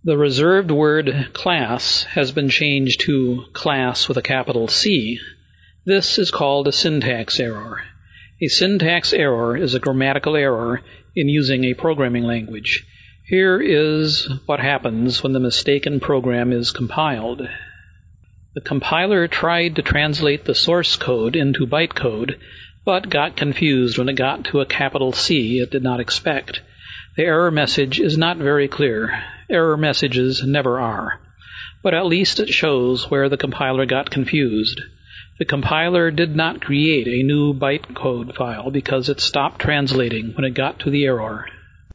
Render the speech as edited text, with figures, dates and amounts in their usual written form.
The reserved word class has been changed to class with a capital C. This is called a syntax error. A syntax error is a grammatical error in using a programming language. Here is what happens when the mistaken program is compiled. The compiler tried to translate the source code into bytecode, but got confused when it got to a capital C it did not expect. The error message is not very clear. Error messages never are. But at least it shows where the compiler got confused. The compiler did not create a new bytecode file because it stopped translating when it got to the error.